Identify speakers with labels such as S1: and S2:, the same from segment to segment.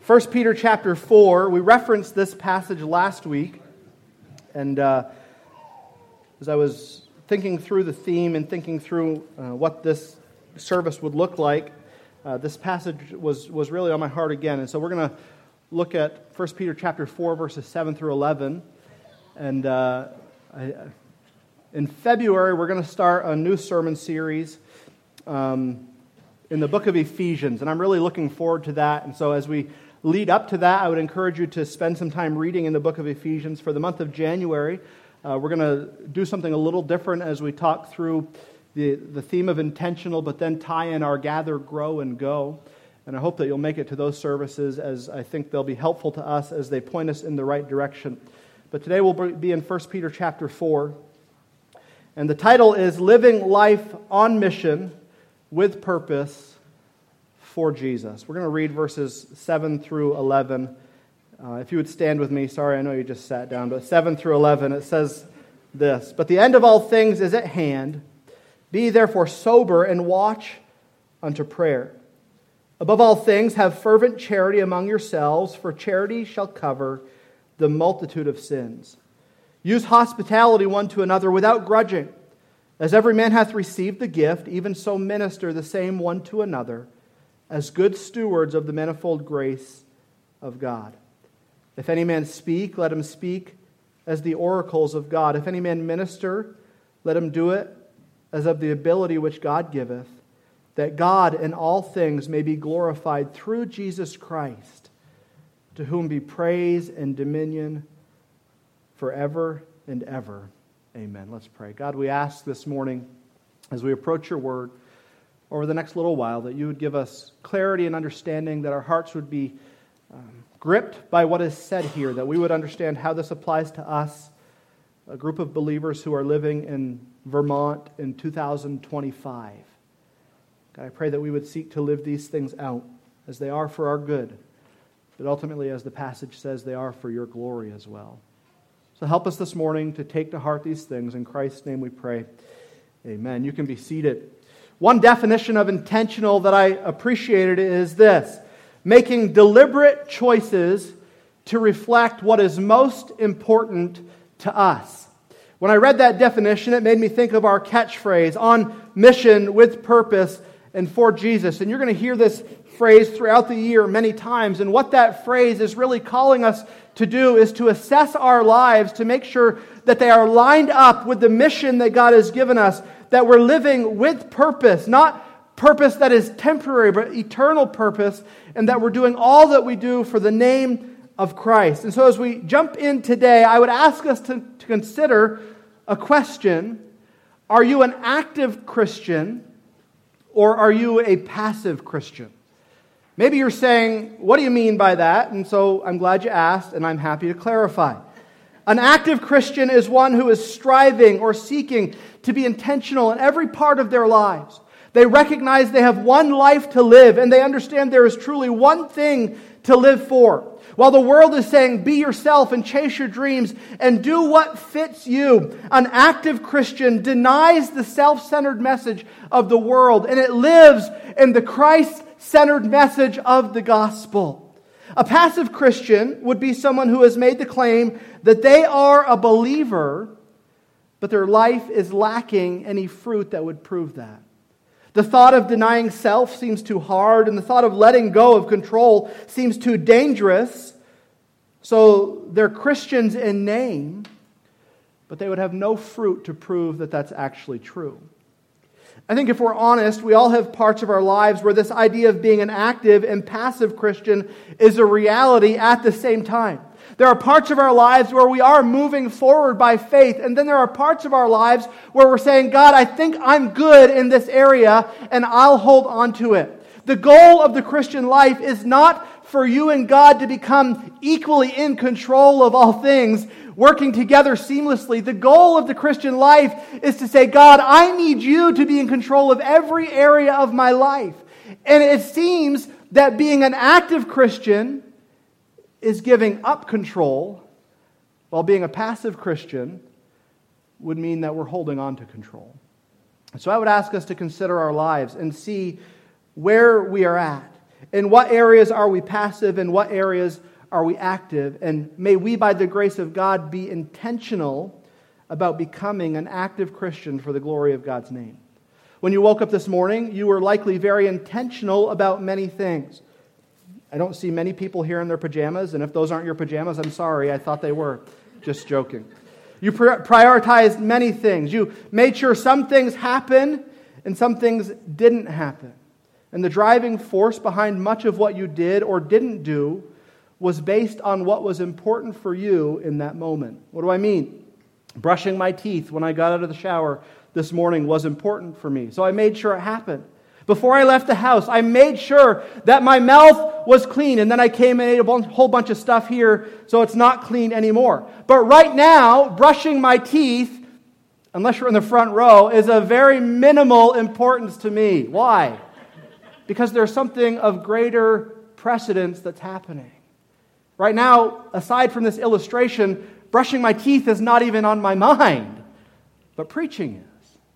S1: 1 Peter chapter 4, we referenced this passage last week, and as I was thinking through the theme and thinking through what this service would look like, this passage was really on my heart again. And so we're going to look at 1 Peter chapter 4, verses 7 through 11. And in February, we're going to start a new sermon series in the book of Ephesians. And I'm really looking forward to that. And so as we lead up to that, I would encourage you to spend some time reading in the book of Ephesians. For the month of January, we're going to do something a little different as we talk through the theme of intentional, but then tie in our gather, grow, and go. And I hope that you'll make it to those services, as I think they'll be helpful to us as they point us in the right direction. But today we'll be in 1 Peter chapter 4. And the title is Living Life on Mission with Purpose for Jesus. We're going to read verses 7 through 11. If you would stand with me. Sorry, I know you just sat down. But 7 through 11, it says this. But the end of all things is at hand. Be therefore sober and watch unto prayer. Above all things, have fervent charity among yourselves, for charity shall cover the multitude of sins. Use hospitality one to another without grudging. As every man hath received the gift, even so minister the same one to another, as good stewards of the manifold grace of God. If any man speak, let him speak as the oracles of God. If any man minister, let him do it as of the ability which God giveth, that God in all things may be glorified through Jesus Christ, to whom be praise and dominion forever and ever. Amen. Let's pray. God, we ask this morning, as we approach your word, over the next little while, that you would give us clarity and understanding, that our hearts would be gripped by what is said here, that we would understand how this applies to us, a group of believers who are living in Vermont in 2025. God, I pray that we would seek to live these things out as they are for our good, but ultimately, as the passage says, they are for your glory as well. So help us this morning to take to heart these things. In Christ's name we pray. Amen. You can be seated. One definition of intentional that I appreciated is this: making deliberate choices to reflect what is most important to us. When I read that definition, it made me think of our catchphrase, on mission with purpose and for Jesus. And you're going to hear this phrase throughout the year many times. And what that phrase is really calling us to do is to assess our lives to make sure that they are lined up with the mission that God has given us, that we're living with purpose, not purpose that is temporary, but eternal purpose, and that we're doing all that we do for the name of Christ. And so as we jump in today, I would ask us to consider a question: are you an active Christian or are you a passive Christian? Maybe you're saying, what do you mean by that? And so I'm glad you asked, and I'm happy to clarify. An active Christian is one who is striving or seeking to be intentional in every part of their lives. They recognize they have one life to live, and they understand there is truly one thing to live for. While the world is saying, be yourself and chase your dreams and do what fits you, an active Christian denies the self-centered message of the world, and it lives in the Christ-centered message of the gospel. A passive Christian would be someone who has made the claim that they are a believer, but their life is lacking any fruit that would prove that. The thought of denying self seems too hard, and the thought of letting go of control seems too dangerous. So they're Christians in name, but they would have no fruit to prove that that's actually true. I think if we're honest, we all have parts of our lives where this idea of being an active and passive Christian is a reality at the same time. There are parts of our lives where we are moving forward by faith, and then there are parts of our lives where we're saying, God, I think I'm good in this area, and I'll hold on to it. The goal of the Christian life is not for you and God to become equally in control of all things, working together seamlessly. The goal of the Christian life is to say, God, I need you to be in control of every area of my life. And it seems that being an active Christian is giving up control, while being a passive Christian would mean that we're holding on to control. So I would ask us to consider our lives and see where we are at. In what areas are we passive? In what areas are we active? And may we, by the grace of God, be intentional about becoming an active Christian for the glory of God's name. When you woke up this morning, you were likely very intentional about many things. I don't see many people here in their pajamas, and if those aren't your pajamas, I'm sorry, I thought they were. Just joking. You prioritized many things. You made sure some things happened and some things didn't happen. And the driving force behind much of what you did or didn't do was based on what was important for you in that moment. What do I mean? Brushing my teeth when I got out of the shower this morning was important for me, so I made sure it happened. Before I left the house, I made sure that my mouth was clean, and then I came and ate a whole bunch of stuff here, so it's not clean anymore. But right now, brushing my teeth, unless you're in the front row, is of very minimal importance to me. Why? Because there's something of greater precedence that's happening. Right now, aside from this illustration, brushing my teeth is not even on my mind, but preaching is.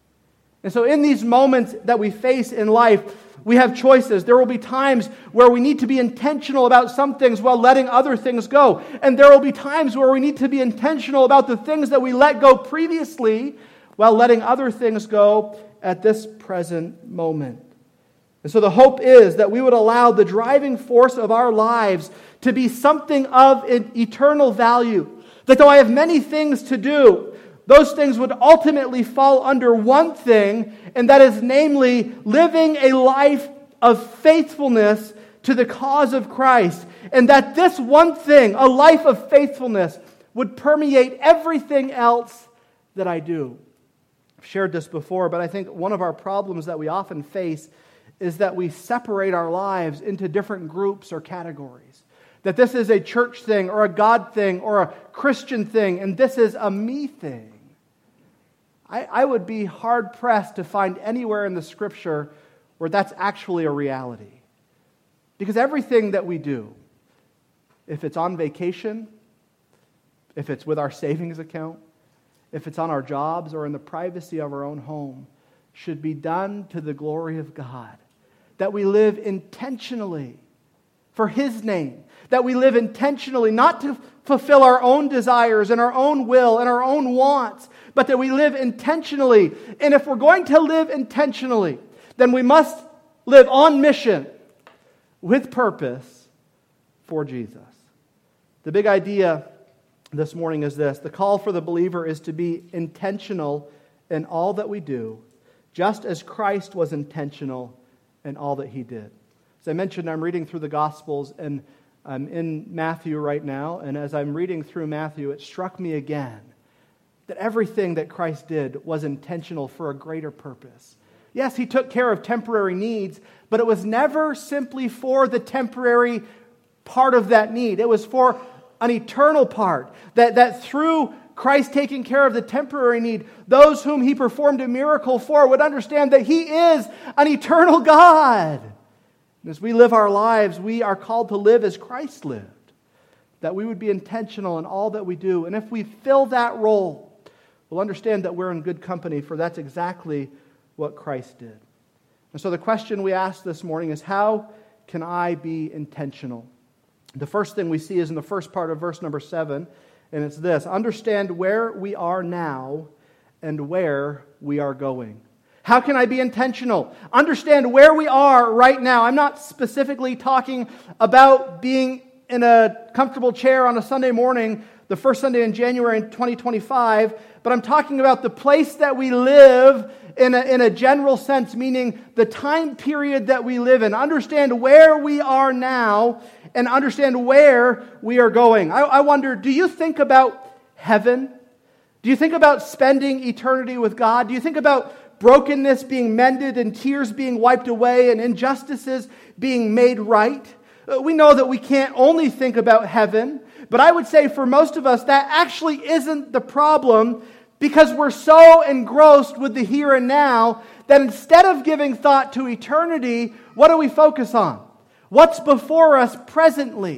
S1: And so in these moments that we face in life, we have choices. There will be times where we need to be intentional about some things while letting other things go. And there will be times where we need to be intentional about the things that we let go previously while letting other things go at this present moment. And so the hope is that we would allow the driving force of our lives to be something of eternal value. That though I have many things to do, those things would ultimately fall under one thing, and that is namely living a life of faithfulness to the cause of Christ. And that this one thing, a life of faithfulness, would permeate everything else that I do. I've shared this before, but I think one of our problems that we often face is that we separate our lives into different groups or categories. That this is a church thing or a God thing or a Christian thing, and this is a me thing. I would be hard-pressed to find anywhere in the Scripture where that's actually a reality. Because everything that we do, if it's on vacation, if it's with our savings account, if it's on our jobs or in the privacy of our own home, should be done to the glory of God. That we live intentionally for His name. That we live intentionally, not to fulfill our own desires and our own will and our own wants, but that we live intentionally. And if we're going to live intentionally, then we must live on mission with purpose for Jesus. The big idea this morning is this. The call for the believer is to be intentional in all that we do, just as Christ was intentional in all that He did. As I mentioned, I'm reading through the Gospels, and I'm in Matthew right now, and as I'm reading through Matthew, it struck me again that everything that Christ did was intentional for a greater purpose. Yes, He took care of temporary needs, but it was never simply for the temporary part of that need. It was for an eternal part, that through Christ taking care of the temporary need, those whom He performed a miracle for would understand that He is an eternal God. And as we live our lives, we are called to live as Christ lived, that we would be intentional in all that we do. And if we fill that role, we'll understand that we're in good company, for that's exactly what Christ did. And so the question we ask this morning is, how can I be intentional? The first thing we see is in the first part of verse number 7, and it's this: understand where we are now and where we are going. How can I be intentional? Understand where we are right now. I'm not specifically talking about being in a comfortable chair on a Sunday morning, the first Sunday in January in 2025, but I'm talking about the place that we live in a general sense, meaning the time period that we live in. Understand where we are now and understand where we are going. I wonder, do you think about heaven? Do you think about spending eternity with God? Do you think about brokenness being mended and tears being wiped away and injustices being made right? We know that we can't only think about heaven, but I would say for most of us that actually isn't the problem, because we're so engrossed with the here and now that instead of giving thought to eternity, what do we focus on? What's before us presently?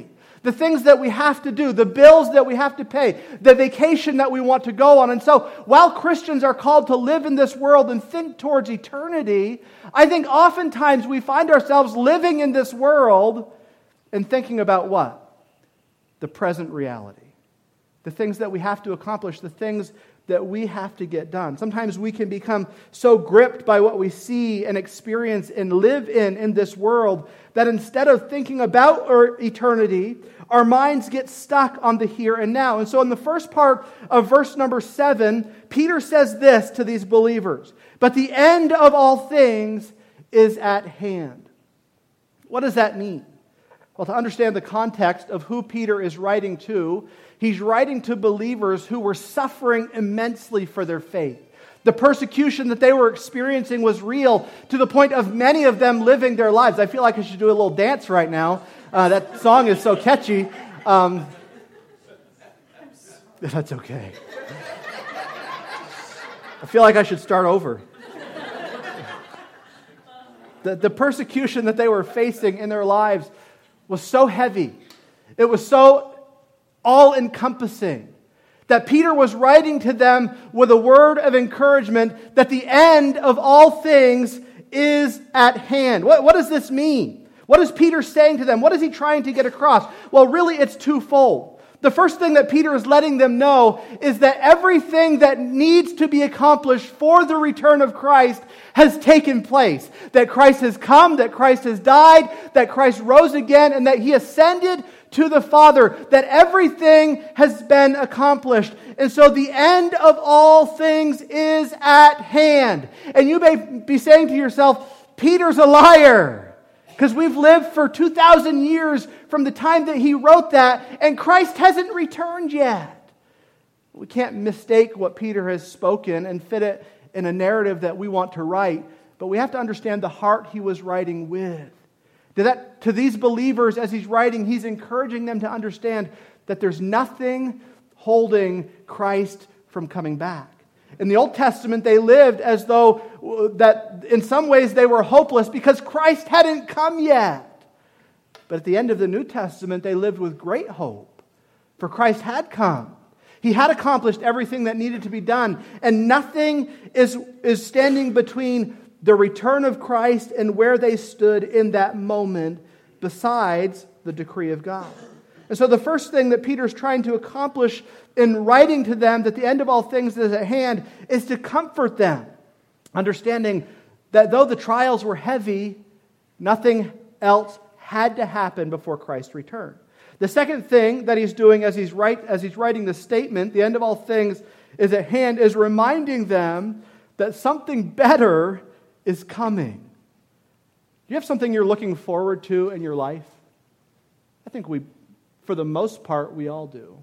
S1: the things that we have to do, the bills that we have to pay, the vacation that we want to go on. And so while Christians are called to live in this world and think towards eternity, I think oftentimes we find ourselves living in this world and thinking about what? The present reality. The things that we have to accomplish, the things that we have to get done. Sometimes we can become so gripped by what we see and experience and live in this world that instead of thinking about our eternity, our minds get stuck on the here and now. And so in the first part of verse number 7, Peter says this to these believers: "But the end of all things is at hand." What does that mean? Well, to understand the context of who Peter is writing to, he's writing to believers who were suffering immensely for their faith. The persecution that they were experiencing was real, to the point of many of them living their lives. I feel like I should do a little dance right now. That song is so catchy. That's okay. I feel like I should start over. The persecution that they were facing in their lives was so heavy. It was so all-encompassing that Peter was writing to them with a word of encouragement that the end of all things is at hand. What does this mean? What is Peter saying to them? What is he trying to get across? Well, really, it's twofold. The first thing that Peter is letting them know is that everything that needs to be accomplished for the return of Christ has taken place. That Christ has come, that Christ has died, that Christ rose again, and that He ascended to the Father. That everything has been accomplished. And so the end of all things is at hand. And you may be saying to yourself, Peter's a liar. Because we've lived for 2,000 years from the time that he wrote that, and Christ hasn't returned yet. We can't mistake what Peter has spoken and fit it in a narrative that we want to write, but we have to understand the heart he was writing with. To these believers, as he's writing, he's encouraging them to understand that there's nothing holding Christ from coming back. In the Old Testament, they lived as though that in some ways they were hopeless because Christ hadn't come yet. But at the end of the New Testament, they lived with great hope, for Christ had come. He had accomplished everything that needed to be done, and nothing is standing between the return of Christ and where they stood in that moment besides the decree of God. And so the first thing that Peter's trying to accomplish in writing to them that the end of all things is at hand is to comfort them, understanding that though the trials were heavy, nothing else had to happen before Christ returned. The second thing that he's doing as he's writing this statement, the end of all things is at hand, is reminding them that something better is coming. Do you have something you're looking forward to in your life? I think for the most part, we all do.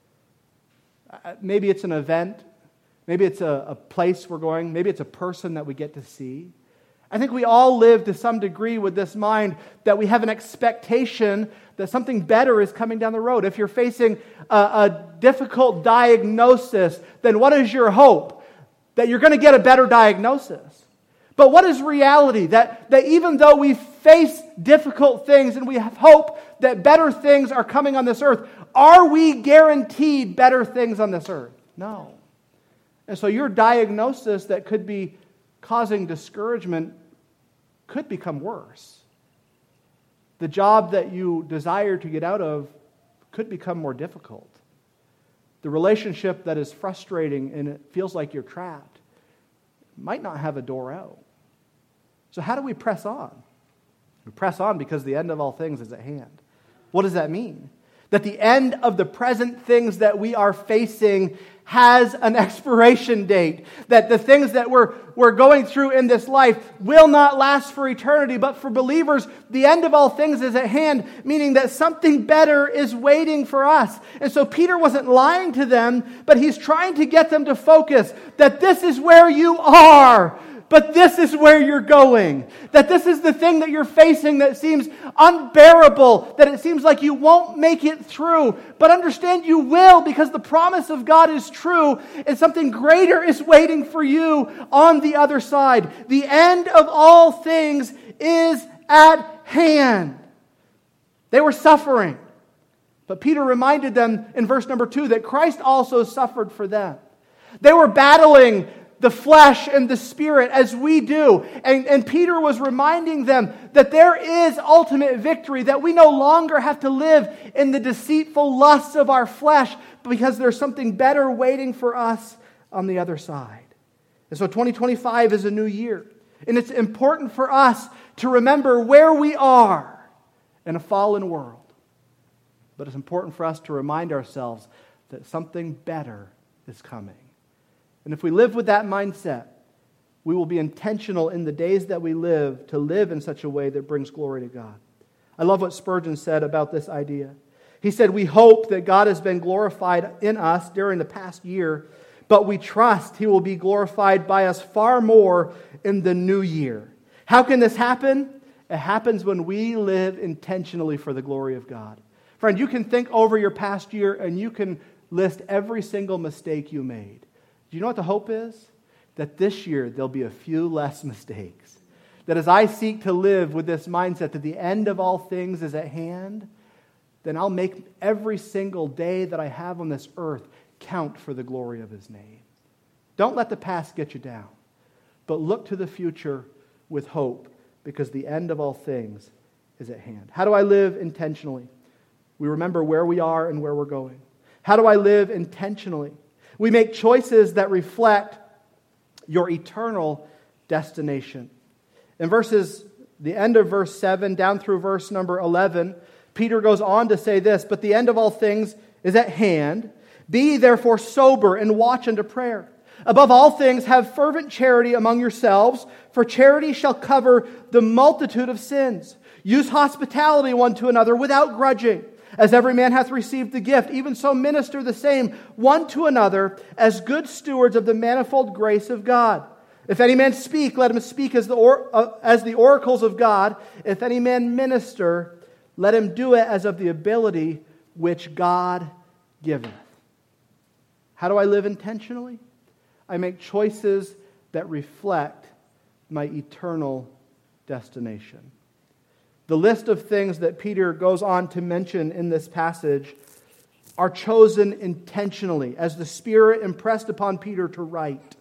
S1: Maybe it's an event. Maybe it's a place we're going. Maybe it's a person that we get to see. I think we all live to some degree with this mind that we have an expectation that something better is coming down the road. If you're facing a difficult diagnosis, then what is your hope? That you're going to get a better diagnosis. But what is reality? That even though we face difficult things and we have hope that better things are coming on this earth, are we guaranteed better things on this earth? No. And so your diagnosis that could be causing discouragement could become worse. The job that you desire to get out of could become more difficult. The relationship that is frustrating and it feels like you're trapped might not have a door out. So how do we press on? We press on because the end of all things is at hand. What does that mean? That the end of the present things that we are facing has an expiration date. That the things that we're going through in this life will not last for eternity. But for believers, the end of all things is at hand, meaning that something better is waiting for us. And so Peter wasn't lying to them, but he's trying to get them to focus that this is where you are. But this is where you're going. That this is the thing that you're facing that seems unbearable. That it seems like you won't make it through. But understand you will, because the promise of God is true. And something greater is waiting for you on the other side. The end of all things is at hand. They were suffering. But Peter reminded them in verse number 2 that Christ also suffered for them. They were battling the flesh and the spirit as we do. And Peter was reminding them that there is ultimate victory, that we no longer have to live in the deceitful lusts of our flesh because there's something better waiting for us on the other side. And so 2025 is a new year. And it's important for us to remember where we are in a fallen world. But it's important for us to remind ourselves that something better is coming. And if we live with that mindset, we will be intentional in the days that we live to live in such a way that brings glory to God. I love what Spurgeon said about this idea. He said, "We hope that God has been glorified in us during the past year, but we trust He will be glorified by us far more in the new year." How can this happen? It happens when we live intentionally for the glory of God. Friend, you can think over your past year and you can list every single mistake you made. Do you know what the hope is? That this year there'll be a few less mistakes. That as I seek to live with this mindset that the end of all things is at hand, then I'll make every single day that I have on this earth count for the glory of His name. Don't let the past get you down, but look to the future with hope, because the end of all things is at hand. How do I live intentionally? We remember where we are and where we're going. How do I live intentionally? We make choices that reflect your eternal destination. In the end of verse 7 down through verse number 11, Peter goes on to say this, "But the end of all things is at hand. Be ye therefore sober and watch unto prayer. Above all things have fervent charity among yourselves, for charity shall cover the multitude of sins. Use hospitality one to another without grudging. As every man hath received the gift, even so minister the same one to another as good stewards of the manifold grace of God. If any man speak, let him speak as the oracles of God. If any man minister, let him do it as of the ability which God giveth." How do I live intentionally? I make choices that reflect my eternal destination. The list of things that Peter goes on to mention in this passage are chosen intentionally as the Spirit impressed upon Peter to write.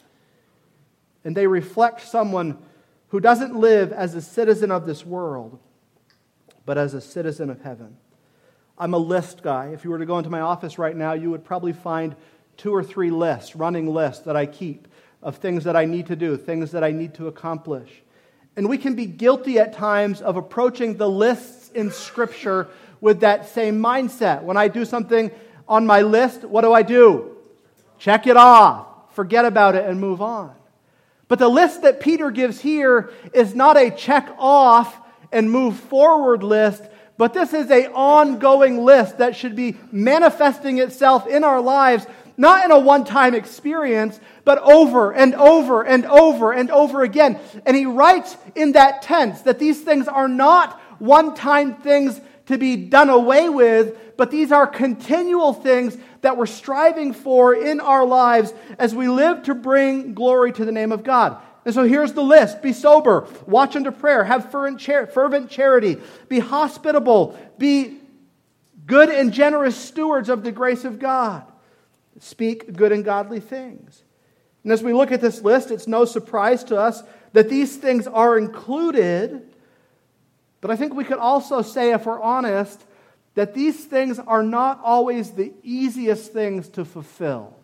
S1: And they reflect someone who doesn't live as a citizen of this world, but as a citizen of heaven. I'm a list guy. If you were to go into my office right now, you would probably find 2 or 3 running lists that I keep of things that I need to do, things that I need to accomplish. And we can be guilty at times of approaching the lists in Scripture with that same mindset. When I do something on my list, what do? Check it off, forget about it, and move on. But the list that Peter gives here is not a check off and move forward list, but this is an ongoing list that should be manifesting itself in our lives, not in a one-time experience, but over and over and over and over again. And he writes in that tense that these things are not one-time things to be done away with, but these are continual things that we're striving for in our lives as we live to bring glory to the name of God. And so here's the list. Be sober, watch unto prayer, have fervent charity, be hospitable, be good and generous stewards of the grace of God. Speak good and godly things. And as we look at this list, it's no surprise to us that these things are included. But I think we could also say, if we're honest, that these things are not always the easiest things to fulfill,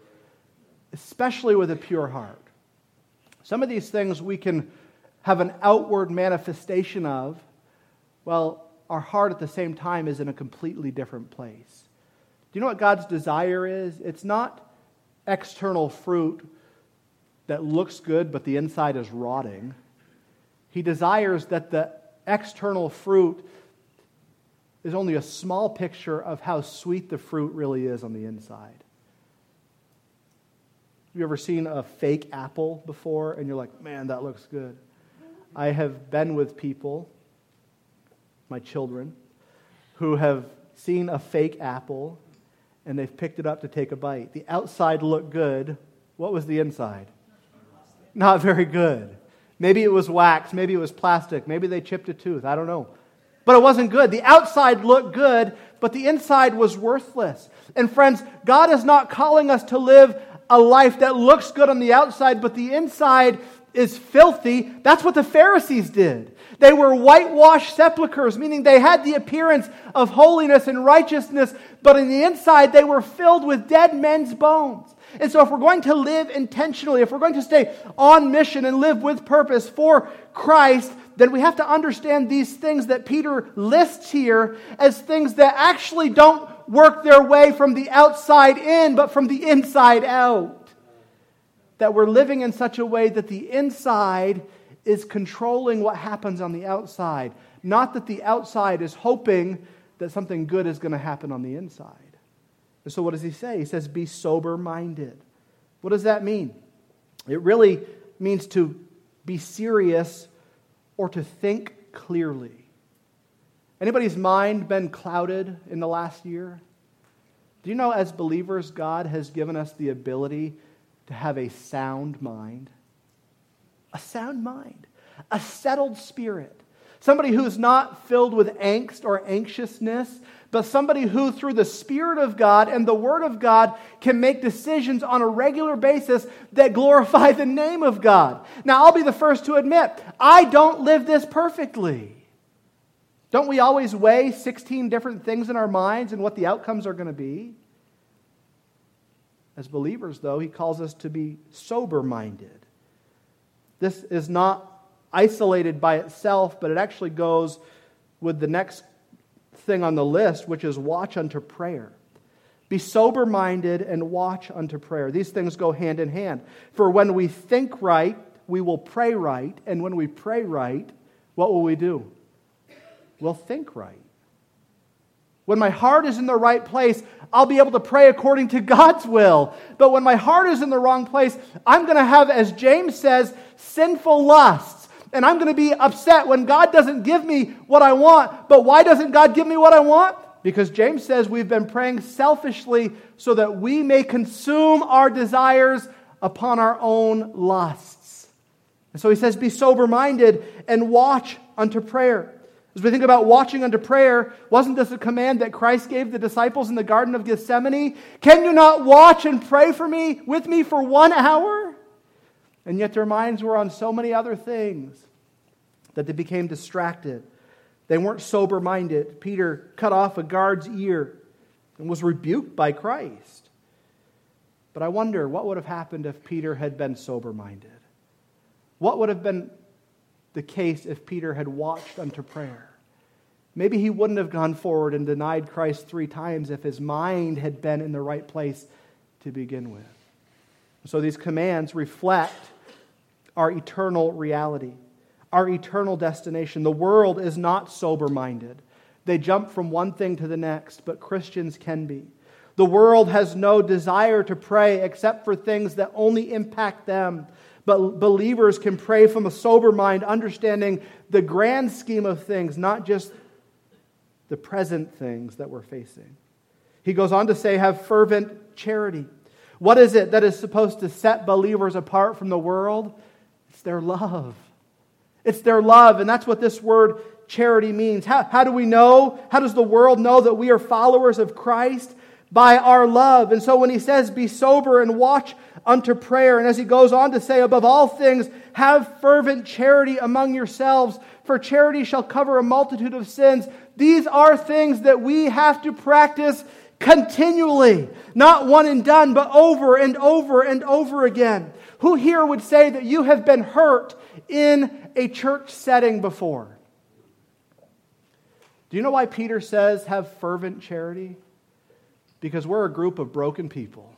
S1: especially with a pure heart. Some of these things we can have an outward manifestation of, while our heart at the same time is in a completely different place. Do you know what God's desire is? It's not external fruit that looks good, but the inside is rotting. He desires that the external fruit is only a small picture of how sweet the fruit really is on the inside. Have you ever seen a fake apple before and you're like, man, that looks good? I have been with people, my children, who have seen a fake apple and they've picked it up to take a bite. The outside looked good. What was the inside? Not very good. Maybe it was wax, maybe it was plastic, maybe they chipped a tooth, I don't know. But it wasn't good. The outside looked good, but but the inside was worthless. And friends, God is not calling us to live a life that looks good on the outside, but the inside is filthy. That's what the Pharisees did. They were whitewashed sepulchres, meaning they had the appearance of holiness and righteousness, but in the inside they were filled with dead men's bones. And so if we're going to live intentionally, if we're going to stay on mission and live with purpose for Christ, then we have to understand these things that Peter lists here as things that actually don't work their way from the outside in, but from the inside out. That we're living in such a way that the inside is controlling what happens on the outside. Not that the outside is hoping that something good is going to happen on the inside. And so what does he say? He says, be sober-minded. What does that mean? It really means to be serious or to think clearly. Anybody's mind been clouded in the last year? Do you know, as believers, God has given us the ability to have a sound mind? A sound mind. A settled spirit. Somebody who's not filled with angst or anxiousness, but somebody who, through the Spirit of God and the Word of God, can make decisions on a regular basis that glorify the name of God. Now, I'll be the first to admit, I don't live this perfectly. Don't we always weigh 16 different things in our minds and what the outcomes are going to be? As believers, though, he calls us to be sober-minded. This is not isolated by itself, but it actually goes with the next thing on the list, which is watch unto prayer. Be sober-minded and watch unto prayer. These things go hand in hand. For when we think right, we will pray right. And when we pray right, what will we do? We'll think right. When my heart is in the right place, I'll be able to pray according to God's will. But when my heart is in the wrong place, I'm going to have, as James says, sinful lusts. And I'm going to be upset when God doesn't give me what I want. But why doesn't God give me what I want? Because James says we've been praying selfishly so that we may consume our desires upon our own lusts. And so he says, be sober-minded and watch unto prayer. As we think about watching unto prayer, wasn't this a command that Christ gave the disciples in the Garden of Gethsemane? Can you not watch and pray with me for 1 hour? And yet their minds were on so many other things that they became distracted. They weren't sober-minded. Peter cut off a guard's ear and was rebuked by Christ. But I wonder, what would have happened if Peter had been sober-minded? What would have been the case if Peter had watched unto prayer? Maybe he wouldn't have gone forward and denied Christ 3 times if his mind had been in the right place to begin with. So these commands reflect our eternal reality, our eternal destination. The world is not sober-minded. They jump from one thing to the next, but Christians can be. The world has no desire to pray except for things that only impact them. But believers can pray from a sober mind, understanding the grand scheme of things, not just the present things that we're facing. He goes on to say, have fervent charity. What is it that is supposed to set believers apart from the world? It's their love. It's their love, and that's what this word charity means. How do we know? How does the world know that we are followers of Christ? By our love. And so when he says, be sober and watch unto prayer, and as he goes on to say, above all things, have fervent charity among yourselves, for charity shall cover a multitude of sins. These are things that we have to practice continually. Not one and done, but over and over and over again. Who here would say that you have been hurt in a church setting before? Do you know why Peter says have fervent charity? Because we're a group of broken people.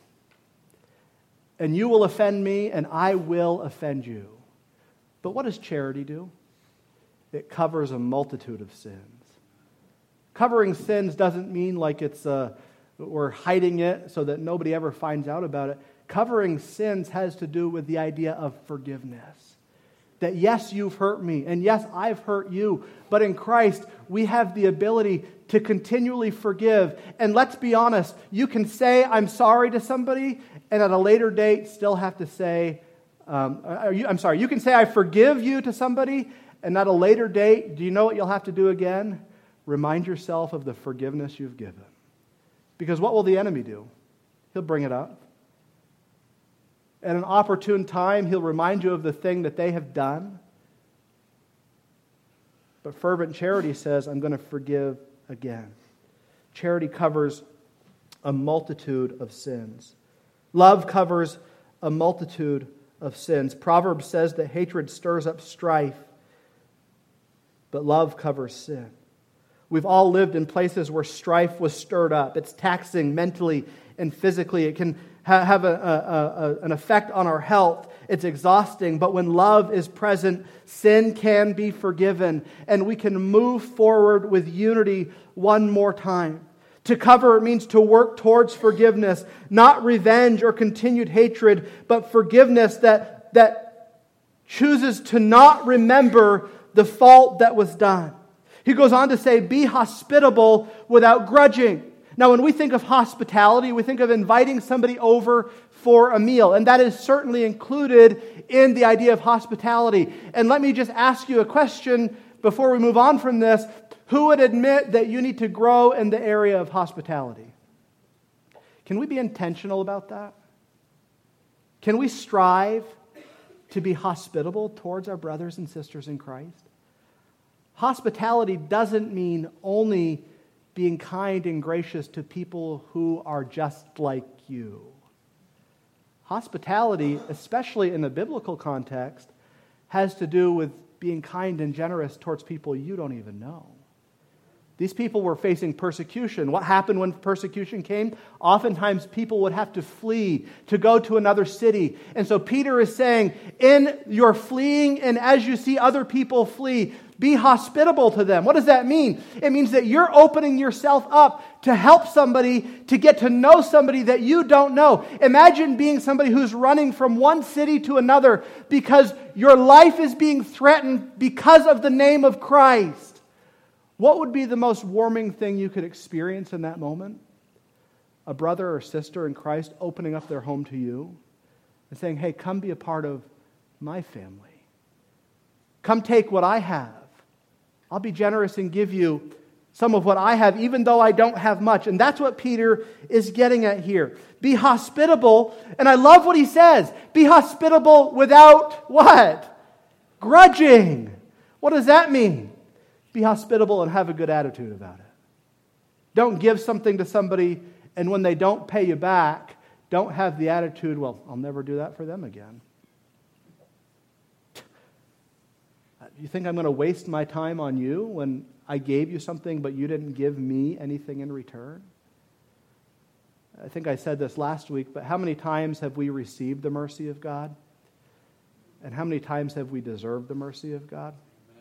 S1: And you will offend me, and I will offend you. But what does charity do? It covers a multitude of sins. Covering sins doesn't mean like we're hiding it so that nobody ever finds out about it. Covering sins has to do with the idea of forgiveness. That yes, you've hurt me, and yes, I've hurt you, but in Christ, we have the ability to continually forgive. And let's be honest, you can say, I'm sorry to somebody, and at a later date still have to say, you can say, I forgive you to somebody, and at a later date, do you know what you'll have to do again? remind yourself of the forgiveness you've given. Because what will the enemy do? He'll bring it up. At an opportune time, he'll remind you of the thing that they have done. But fervent charity says, I'm going to forgive again. Charity covers a multitude of sins. Love covers a multitude of sins. Proverbs says that hatred stirs up strife, but love covers sin. We've all lived in places where strife was stirred up. It's taxing mentally and physically. It can have an effect on our health. It's exhausting. But when love is present, sin can be forgiven. And we can move forward with unity one more time. To cover means to work towards forgiveness. Not revenge or continued hatred, but forgiveness that chooses to not remember the fault that was done. He goes on to say, be hospitable without grudging. Now, when we think of hospitality, we think of inviting somebody over for a meal. And that is certainly included in the idea of hospitality. And let me just ask you a question before we move on from this. Who would admit that you need to grow in the area of hospitality? Can we be intentional about that? Can we strive to be hospitable towards our brothers and sisters in Christ? Hospitality doesn't mean only being kind and gracious to people who are just like you. Hospitality, especially in the biblical context, has to do with being kind and generous towards people you don't even know. These people were facing persecution. What happened when persecution came? Oftentimes people would have to flee to go to another city. And so Peter is saying, in your fleeing and as you see other people flee, be hospitable to them. What does that mean? It means that you're opening yourself up to help somebody, to get to know somebody that you don't know. Imagine being somebody who's running from one city to another because your life is being threatened because of the name of Christ. What would be the most warming thing you could experience in that moment? A brother or sister in Christ opening up their home to you and saying, hey, come be a part of my family. Come take what I have. I'll be generous and give you some of what I have, even though I don't have much. And that's what Peter is getting at here. Be hospitable. And I love what he says. Be hospitable without what? Grudging. What does that mean? Be hospitable and have a good attitude about it. Don't give something to somebody and when they don't pay you back, don't have the attitude, well, I'll never do that for them again. You think I'm going to waste my time on you when I gave you something but you didn't give me anything in return? I think I said this last week, but how many times have we received the mercy of God? And how many times have we deserved the mercy of God?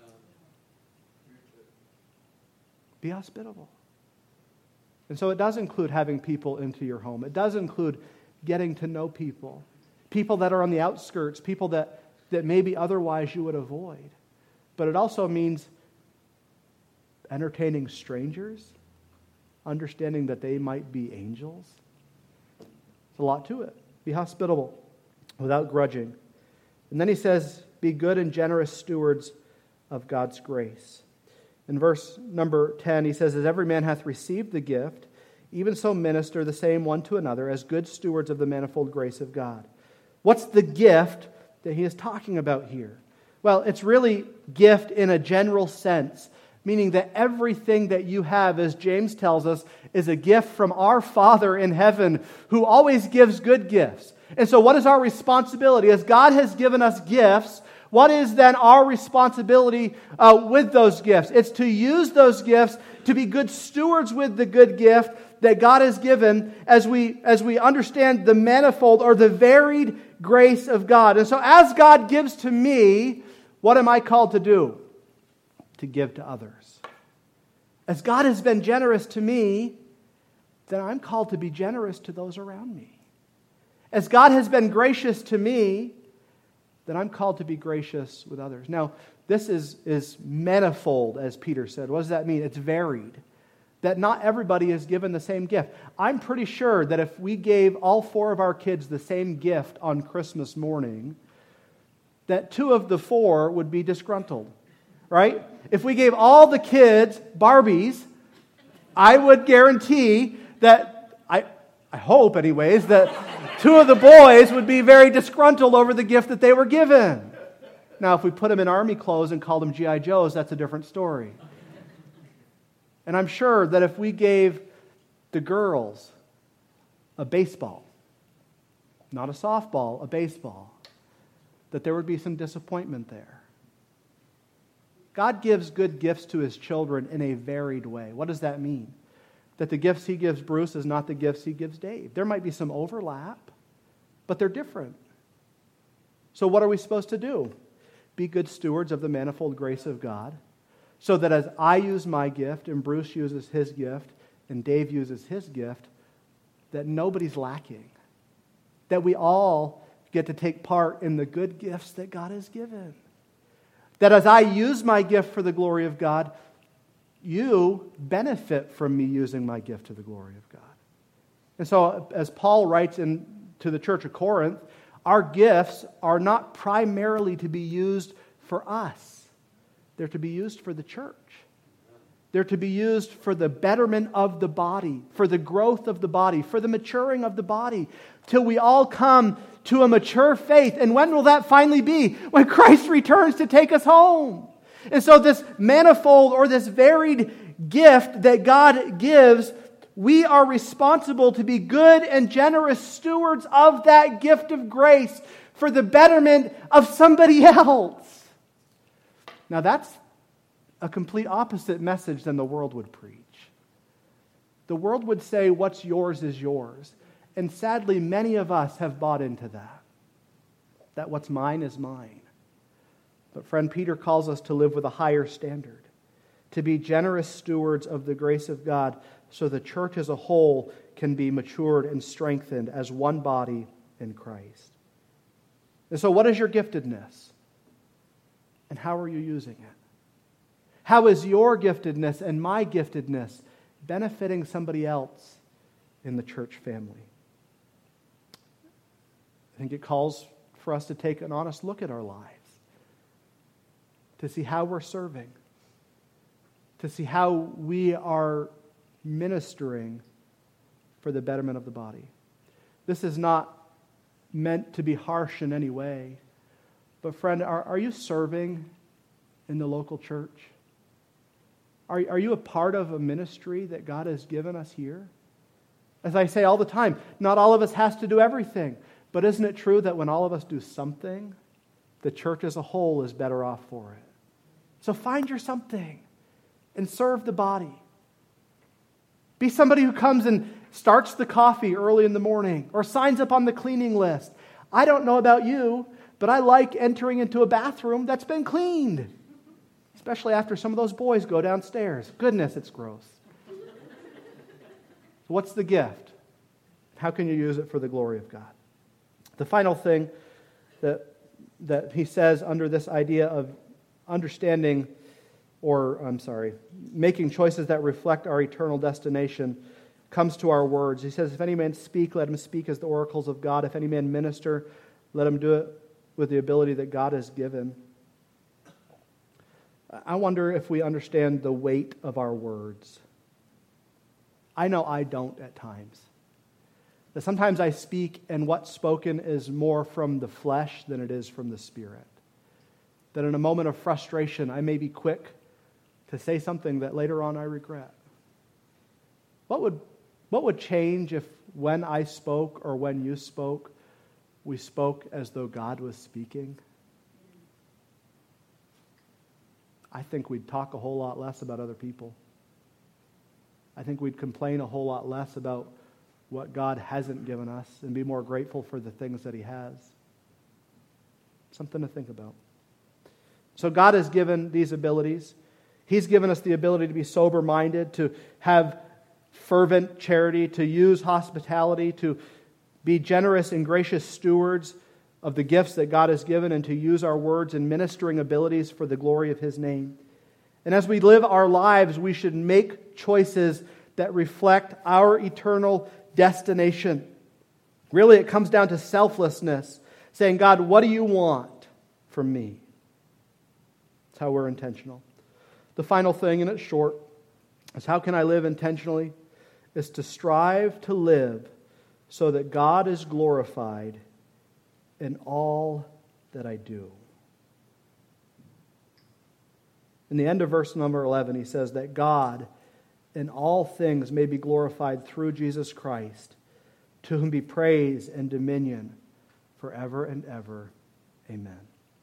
S1: Be hospitable. And so it does include having people into your home. It does include getting to know people. People that are on the outskirts, people that maybe otherwise you would avoid. But it also means entertaining strangers, understanding that they might be angels. There's a lot to it. Be hospitable without grudging. And then he says, be good and generous stewards of God's grace. In verse number 10, he says, as every man hath received the gift, even so minister the same one to another as good stewards of the manifold grace of God. What's the gift that he is talking about here? Well, it's really gift in a general sense, meaning that everything that you have, as James tells us, is a gift from our Father in heaven who always gives good gifts. And so what is our responsibility? As God has given us gifts, what is then our responsibility with those gifts? It's to use those gifts to be good stewards with the good gift that God has given as we understand the manifold or the varied grace of God. And so as God gives to me, what am I called to do? To give to others. As God has been generous to me, then I'm called to be generous to those around me. As God has been gracious to me, then I'm called to be gracious with others. Now, this is manifold, as Peter said. What does that mean? It's varied. That not everybody is given the same gift. I'm pretty sure that if we gave all 4 of our kids the same gift on Christmas morning, that 2 of the 4 would be disgruntled. right? If we gave all the kids Barbies, I would guarantee that, I hope anyways, that two of the boys would be very disgruntled over the gift that they were given. Now, if we put them in army clothes and called them G.I. Joes, that's a different story. And I'm sure that if we gave the girls a baseball, not a softball, a baseball, that there would be some disappointment there. God gives good gifts to His children in a varied way. What does that mean? That the gifts He gives Bruce is not the gifts He gives Dave. There might be some overlap, but they're different. So what are we supposed to do? Be good stewards of the manifold grace of God, so that as I use my gift, and Bruce uses his gift, and Dave uses his gift, that nobody's lacking. That we all get to take part in the good gifts that God has given. That as I use my gift for the glory of God, you benefit from me using my gift to the glory of God. And so, as Paul writes to the church of Corinth, our gifts are not primarily to be used for us. They're to be used for the church. They're to be used for the betterment of the body, for the growth of the body, for the maturing of the body, till we all come to a mature faith. And when will that finally be? When Christ returns to take us home. And so this manifold or this varied gift that God gives, we are responsible to be good and generous stewards of that gift of grace for the betterment of somebody else. Now that's a complete opposite message than the world would preach. The world would say, what's yours is yours. And sadly, many of us have bought into that. That what's mine is mine. But friend, Peter calls us to live with a higher standard, to be generous stewards of the grace of God so the church as a whole can be matured and strengthened as one body in Christ. And so what is your giftedness? And how are you using it? How is your giftedness and my giftedness benefiting somebody else in the church family? I think it calls for us to take an honest look at our lives, to see how we're serving, to see how we are ministering for the betterment of the body. This is not meant to be harsh in any way, but friend, are you serving in the local church? Are you a part of a ministry that God has given us here? As I say all the time, not all of us has to do everything. But isn't it true that when all of us do something, the church as a whole is better off for it? So find your something and serve the body. Be somebody who comes and starts the coffee early in the morning or signs up on the cleaning list. I don't know about you, but I like entering into a bathroom that's been cleaned. Especially after some of those boys go downstairs. Goodness, it's gross. What's the gift? How can you use it for the glory of God? The final thing that he says under this idea of understanding, making choices that reflect our eternal destination comes to our words. He says, if any man speak, let him speak as the oracles of God. If any man minister, let him do it with the ability that God has given. I wonder if we understand the weight of our words. I know I don't at times. That sometimes I speak and what's spoken is more from the flesh than it is from the Spirit. That in a moment of frustration, I may be quick to say something that later on I regret. What would change if when I spoke or when you spoke, we spoke as though God was speaking? I think we'd talk a whole lot less about other people. I think we'd complain a whole lot less about what God hasn't given us and be more grateful for the things that He has. Something to think about. So God has given these abilities. He's given us the ability to be sober-minded, to have fervent charity, to use hospitality, to be generous and gracious stewards of the gifts that God has given, and to use our words and ministering abilities for the glory of His name. And as we live our lives, we should make choices that reflect our eternal destination. Really, it comes down to selflessness, saying, God, what do you want from me? That's how we're intentional. The final thing, and it's short, is how can I live intentionally? Is to strive to live so that God is glorified in all that I do. In the end of verse number 11, he says that God in all things may be glorified through Jesus Christ, to whom be praise and dominion forever and ever. Amen.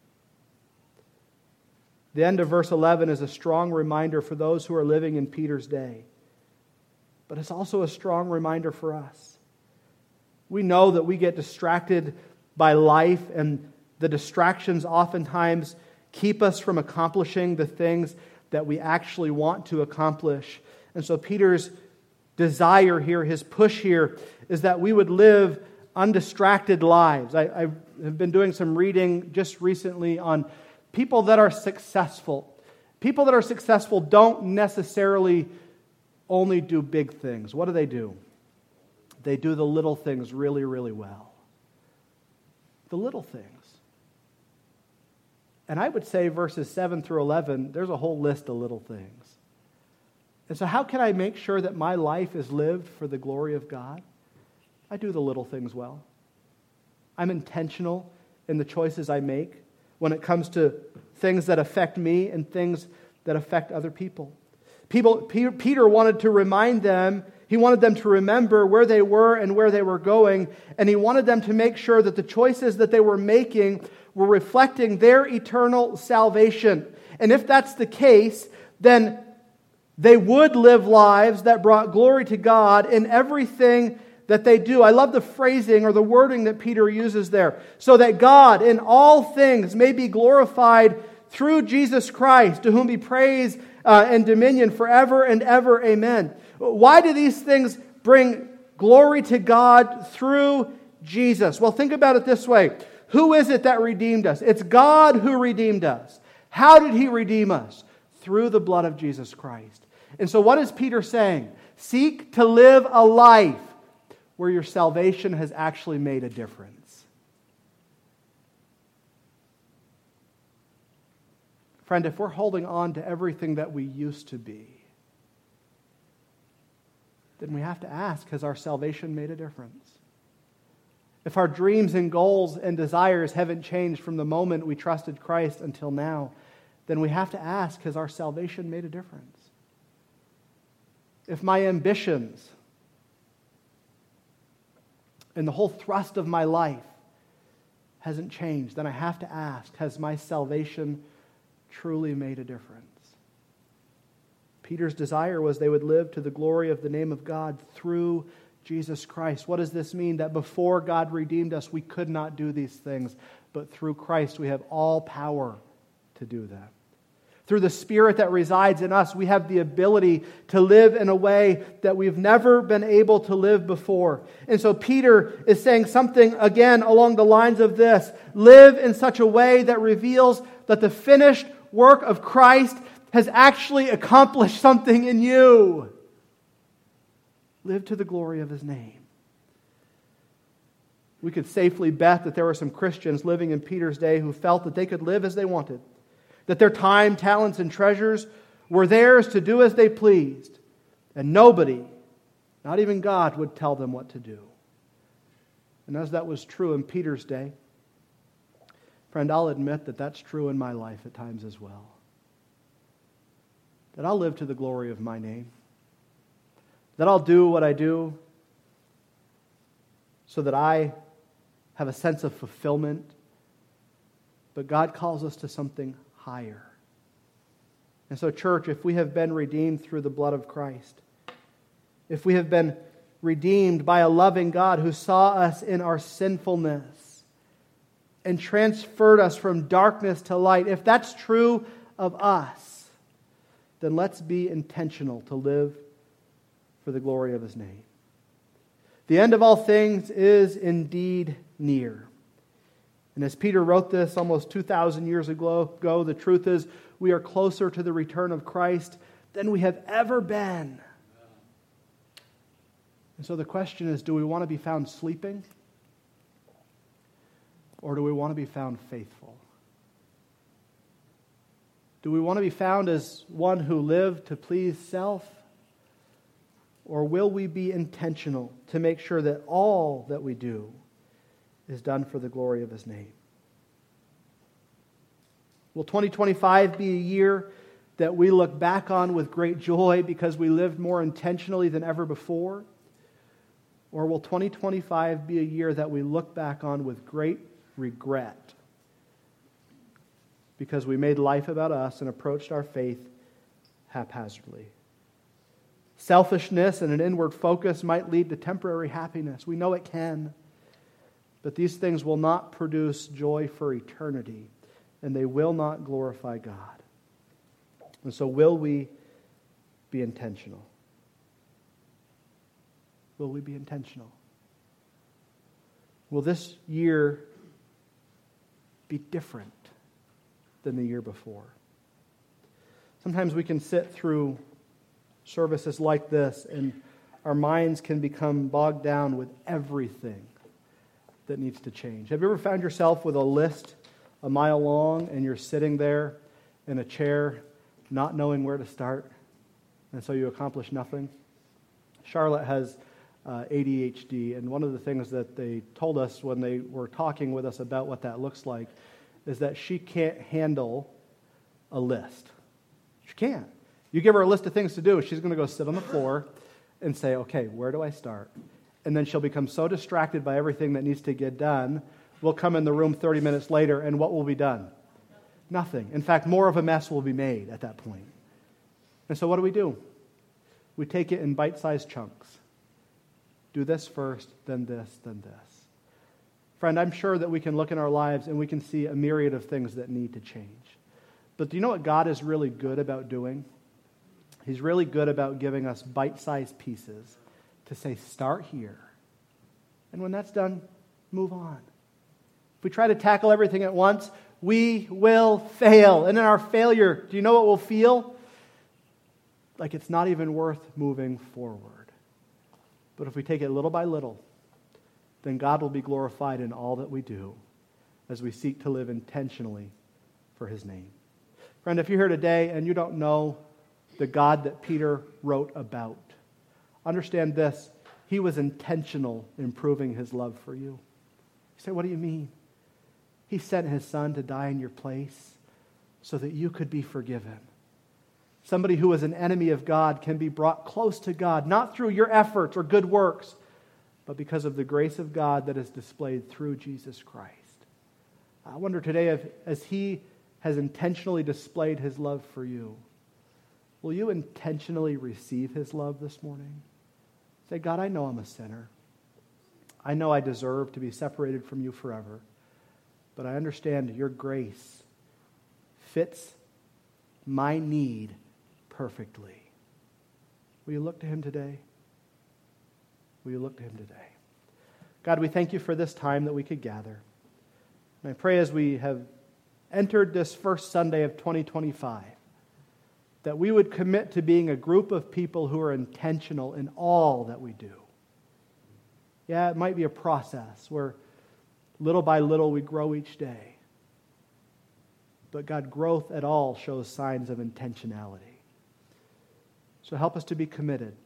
S1: The end of verse 11 is a strong reminder for those who are living in Peter's day. But it's also a strong reminder for us. We know that we get distracted by life, and the distractions oftentimes keep us from accomplishing the things that we actually want to accomplish. And so Peter's desire here, his push here, is that we would live undistracted lives. I have been doing some reading just recently on people that are successful. People that are successful don't necessarily only do big things. What do? They do the little things really, really well. The little things. And I would say verses 7 through 11, there's a whole list of little things. And so how can I make sure that my life is lived for the glory of God? I do the little things well. I'm intentional in the choices I make when it comes to things that affect me and things that affect other people. Peter wanted to remind them, he wanted them to remember where they were and where they were going, and he wanted them to make sure that the choices that they were making were reflecting their eternal salvation. And if that's the case, then they would live lives that brought glory to God in everything that they do. I love the phrasing or the wording that Peter uses there. So that God in all things may be glorified through Jesus Christ, to whom be praise and dominion forever and ever. Amen. Why do these things bring glory to God through Jesus? Well, think about it this way. Who is it that redeemed us? It's God who redeemed us. How did He redeem us? Through the blood of Jesus Christ. And so what is Peter saying? Seek to live a life where your salvation has actually made a difference. Friend, if we're holding on to everything that we used to be, then we have to ask, has our salvation made a difference? If our dreams and goals and desires haven't changed from the moment we trusted Christ until now, then we have to ask, has our salvation made a difference? If my ambitions and the whole thrust of my life hasn't changed, then I have to ask, has my salvation truly made a difference? Peter's desire was they would live to the glory of the name of God through Jesus Christ. What does this mean? That before God redeemed us, we could not do these things, but through Christ we have all power to do them. Through the Spirit that resides in us, we have the ability to live in a way that we've never been able to live before. And so Peter is saying something again along the lines of this. Live in such a way that reveals that the finished work of Christ has actually accomplished something in you. Live to the glory of His name. We could safely bet that there were some Christians living in Peter's day who felt that they could live as they wanted. That their time, talents, and treasures were theirs to do as they pleased. And nobody, not even God, would tell them what to do. And as that was true in Peter's day, friend, I'll admit that that's true in my life at times as well. That I'll live to the glory of my name. That I'll do what I do so that I have a sense of fulfillment. But God calls us to something higher. And so, church, if we have been redeemed through the blood of Christ, if we have been redeemed by a loving God who saw us in our sinfulness and transferred us from darkness to light, if that's true of us, then let's be intentional to live for the glory of His name. The end of all things is indeed near. And as Peter wrote this almost 2,000 years ago, the truth is we are closer to the return of Christ than we have ever been. And so the question is, do we want to be found sleeping? Or do we want to be found faithful? Do we want to be found as one who lived to please self? Or will we be intentional to make sure that all that we do is done for the glory of His name? Will 2025 be a year that we look back on with great joy because we lived more intentionally than ever before? Or will 2025 be a year that we look back on with great regret because we made life about us and approached our faith haphazardly? Selfishness and an inward focus might lead to temporary happiness. We know it can. But these things will not produce joy for eternity, and they will not glorify God. And so will we be intentional? Will we be intentional? Will this year be different than the year before? Sometimes we can sit through services like this and our minds can become bogged down with everything that needs to change. Have you ever found yourself with a list a mile long and you're sitting there in a chair not knowing where to start, and so you accomplish nothing? Charlotte has ADHD, and one of the things that they told us when they were talking with us about what that looks like is that she can't handle a list. She can't. You give her a list of things to do, she's going to go sit on the floor and say, okay, where do I start? And then she'll become so distracted by everything that needs to get done, we'll come in the room 30 minutes later, and what will be done? Nothing. In fact, more of a mess will be made at that point. And so what do? We take it in bite-sized chunks. Do this first, then this, then this. Friend, I'm sure that we can look in our lives and we can see a myriad of things that need to change. But do you know what God is really good about doing? He's really good about giving us bite-sized pieces to say, start here. And when that's done, move on. If we try to tackle everything at once, we will fail. And in our failure, do you know what we'll feel? Like it's not even worth moving forward. But if we take it little by little, then God will be glorified in all that we do as we seek to live intentionally for His name. Friend, if you're here today and you don't know the God that Peter wrote about, understand this: He was intentional in proving His love for you. You say, what do you mean? He sent His Son to die in your place so that you could be forgiven. Somebody who is an enemy of God can be brought close to God, not through your efforts or good works, but because of the grace of God that is displayed through Jesus Christ. I wonder today if, as He has intentionally displayed His love for you, will you intentionally receive His love this morning? Say, God, I know I'm a sinner. I know I deserve to be separated from you forever, but I understand your grace fits my need perfectly. Will you look to Him today? Will you look to Him today? God, we thank you for this time that we could gather. And I pray as we have entered this first Sunday of 2025, that we would commit to being a group of people who are intentional in all that we do. Yeah, it might be a process where little by little we grow each day. But God, growth at all shows signs of intentionality. So help us to be committed.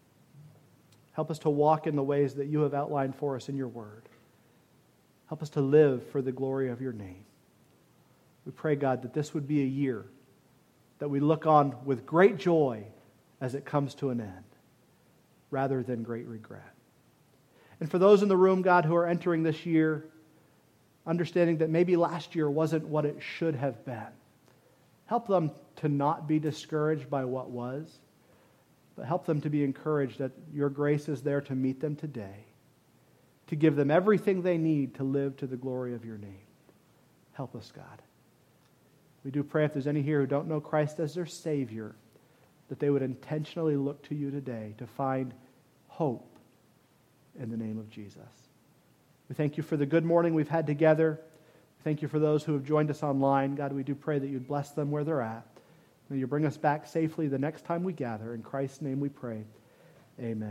S1: Help us to walk in the ways that you have outlined for us in your word. Help us to live for the glory of your name. We pray, God, that this would be a year that we look on with great joy as it comes to an end, rather than great regret. And for those in the room, God, who are entering this year, understanding that maybe last year wasn't what it should have been, help them to not be discouraged by what was, but help them to be encouraged that your grace is there to meet them today, to give them everything they need to live to the glory of your name. Help us, God. We do pray if there's any here who don't know Christ as their Savior, that they would intentionally look to you today to find hope in the name of Jesus. We thank you for the good morning we've had together. Thank you for those who have joined us online. God, we do pray that you'd bless them where they're at. May you bring us back safely the next time we gather. In Christ's name we pray. Amen.